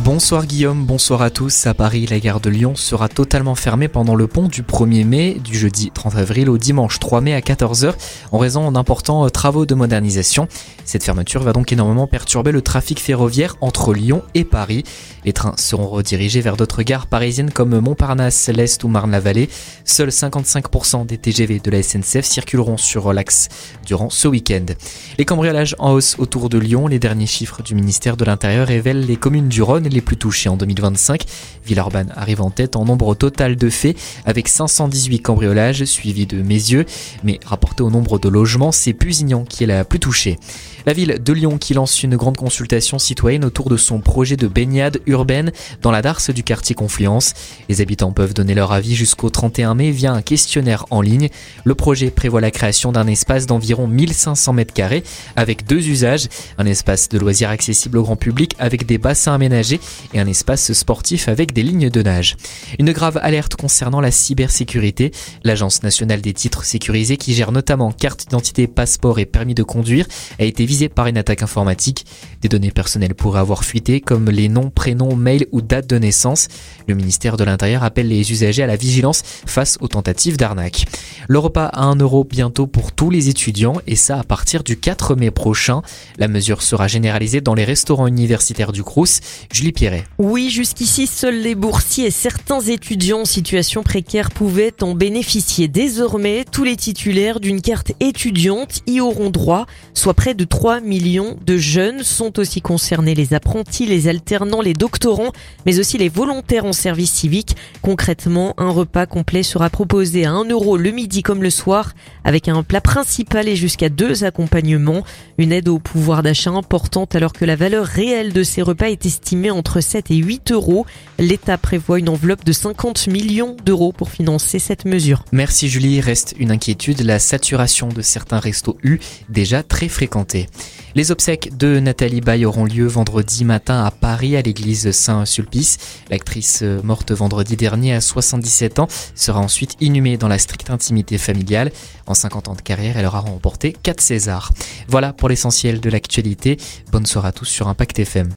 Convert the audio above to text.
Bonsoir Guillaume, bonsoir à tous. À Paris, la gare de Lyon sera totalement fermée pendant le pont du 1er mai, du jeudi 30 avril au dimanche 3 mai à 14h, en raison d'importants travaux de modernisation. Cette fermeture va donc énormément perturber le trafic ferroviaire entre Lyon et Paris. Les trains seront redirigés vers d'autres gares parisiennes comme Montparnasse, l'Est ou Marne-la-Vallée. Seuls 55% des TGV de la SNCF circuleront sur l'axe durant ce week-end. Les cambriolages en hausse autour de Lyon. Les derniers chiffres du ministère de l'Intérieur révèlent les communes du Rhône les plus touchées en 2025. Villeurbanne arrive en tête en nombre total de faits avec 518 cambriolages suivis de Mézieux. Mais rapporté au nombre de logements, c'est Pusignan qui est la plus touchée. La ville de Lyon qui lance une grande consultation citoyenne autour de son projet de baignade urbaine dans la darse du quartier Confluence. Les habitants peuvent donner leur avis jusqu'au 31 mai via un questionnaire en ligne. Le projet prévoit la création d'un espace d'environ 1500 m² avec deux usages, un espace de loisirs accessible au grand public avec des bassins aménagés et un espace sportif avec des lignes de nage. Une grave alerte concernant la cybersécurité. L'Agence nationale des titres sécurisés qui gère notamment carte d'identité, passeport et permis de conduire a été visée par une attaque informatique. Des données personnelles pourraient avoir fuité comme les noms, prénoms, mails ou dates de naissance. Le ministère de l'Intérieur appelle les usagers à la vigilance face aux tentatives d'arnaque. Le repas à 1 € bientôt pour tous les étudiants et ça à partir du 4 mai prochain. La mesure sera généralisée dans les restaurants universitaires du Crous. Julie Pierret. Oui, jusqu'ici, seuls les boursiers et certains étudiants en situation précaire pouvaient en bénéficier. Désormais, tous les titulaires d'une carte étudiante y auront droit, soit près de 3 millions de jeunes. Sont aussi concernés les apprentis, les alternants, les doctorants, mais aussi les volontaires en service civique. Concrètement, un repas complet sera proposé à 1 € le midi comme le soir, avec un plat principal et jusqu'à 2 accompagnements. Une aide au pouvoir d'achat importante alors que la valeur réelle de ces repas est estimée entre 7 et 8 €. L'État prévoit une enveloppe de 50 millions d'euros pour financer cette mesure. Merci Julie. Reste une inquiétude, la saturation de certains restos U déjà très fréquentés. Les obsèques de Nathalie Baye auront lieu vendredi matin à Paris à l'église Saint-Sulpice. L'actrice morte vendredi dernier à 77 ans sera ensuite inhumée dans la stricte intimité familiale. En 50 ans de carrière, elle aura remporté 4 Césars. Voilà pour l'essentiel de l'actualité. Bonne soirée à tous sur Impact FM.